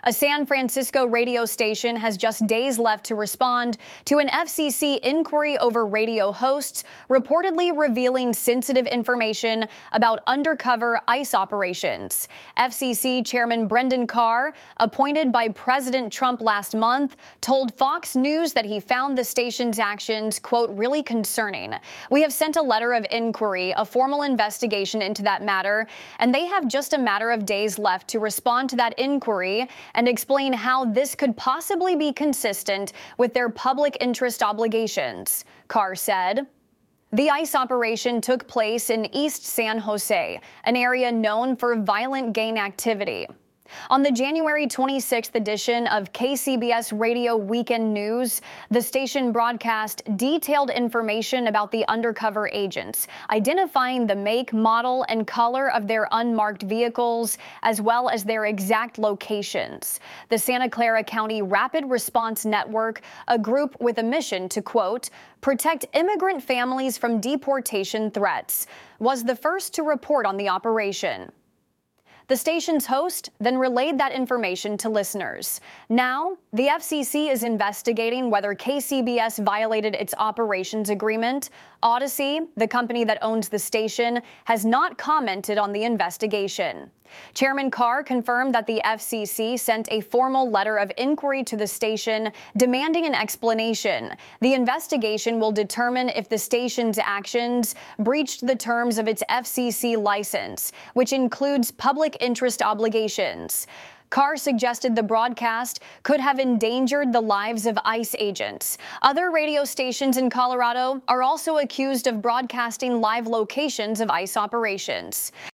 A San Francisco radio station has just days left to respond to an FCC inquiry over radio hosts reportedly revealing sensitive information about undercover ICE operations. FCC Chairman Brendan Carr, appointed by President Trump last month, told Fox News that he found the station's actions, quote, really concerning. We have sent a letter of inquiry, a formal investigation into that matter, and they have just a matter of days left to respond to that inquiry and explain how this could possibly be consistent with their public interest obligations, Carr said. The ICE operation took place in East San Jose, an area known for violent gang activity. On the January 26th edition of KCBS Radio Weekend News, the station broadcast detailed information about the undercover agents, identifying the make, model, and color of their unmarked vehicles, as well as their exact locations. The Santa Clara County Rapid Response Network, a group with a mission to, quote, protect immigrant families from deportation threats, was the first to report on the operation. The station's host then relayed that information to listeners. Now, the FCC is investigating whether KCBS violated its operations agreement. Odyssey, the company that owns the station, has not commented on the investigation. Chairman Carr confirmed that the FCC sent a formal letter of inquiry to the station demanding an explanation. The investigation will determine if the station's actions breached the terms of its FCC license, which includes public interest obligations. Carr suggested the broadcast could have endangered the lives of ICE agents. Other radio stations in Colorado are also accused of broadcasting live locations of ICE operations.